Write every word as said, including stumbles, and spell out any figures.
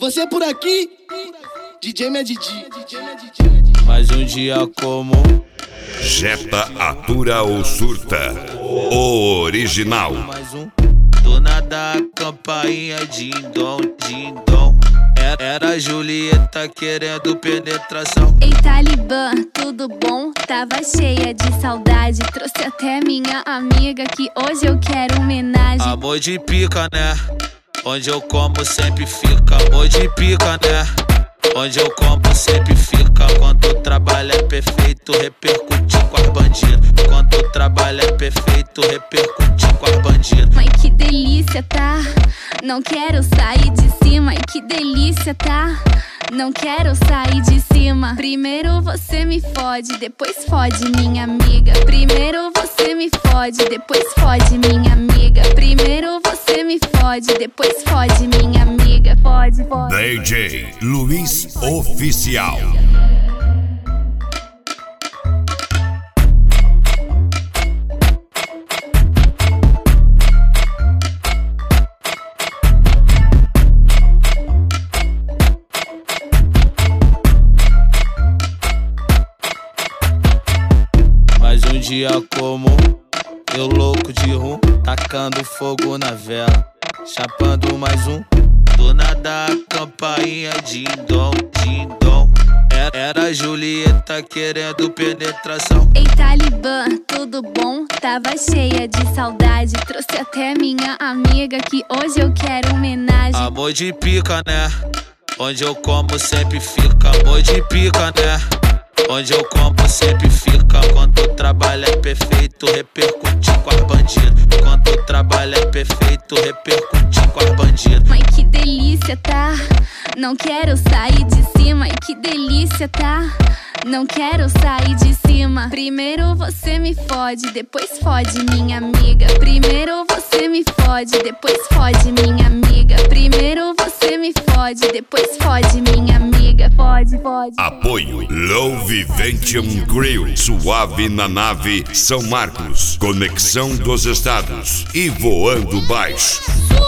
Você por aqui, D J Medidi. Mais um dia como Jetta atura ou surta, o original. mais um. Do nada a campainha ding-dong, ding-dong. Era a Julieta querendo penetração. Ei, Talibã, tudo bom? Tava cheia de saudade. Trouxe até minha amiga que hoje eu quero homenagem. Amor de pica, né? Onde eu como sempre fica. Amor de pica, né? Onde eu como sempre fica. Quando o trabalho é perfeito, repercutir com as bandidas. Quando o trabalho é perfeito, repercutir com as bandidas. Ai, que delícia, tá? Não quero sair de cima. Ai, que delícia, tá? Não quero sair de cima. Primeiro você me fode, depois fode minha amiga. Primeiro você me fode, depois fode minha amiga. Primeiro você me fode, depois fode minha amiga. Fode, fode. D J Luiz Oficial. Mais um dia comum, eu louco de rum, tacando fogo na vela, chapando mais um. Do nada a campainha ding-dong, ding-dong. Era a Julieta querendo penetração. Ei, Talibã, tudo bom? Tava cheia de saudade. Trouxe até minha amiga que hoje eu quero homenagem. Amor de pica, né? Onde eu como sempre fica. Amor de pica, né? Onde eu como sempre fica. Quando o trabalho é perfeito, repercutir com as bandidas. Quando o trabalho é perfeito, repercutir com as bandidas. Ai, que delícia, tá? Não quero sair de cima. Ai, que delícia, tá? Não quero sair de cima. Primeiro você me fode, depois fode minha amiga. Primeiro você me fode, depois fode minha amiga. Primeiro você me fode, depois fode minha amiga. Fode, fode. Apoio Low Vivention Grill, suave na nave São Marcos, conexão dos estados e voando baixo.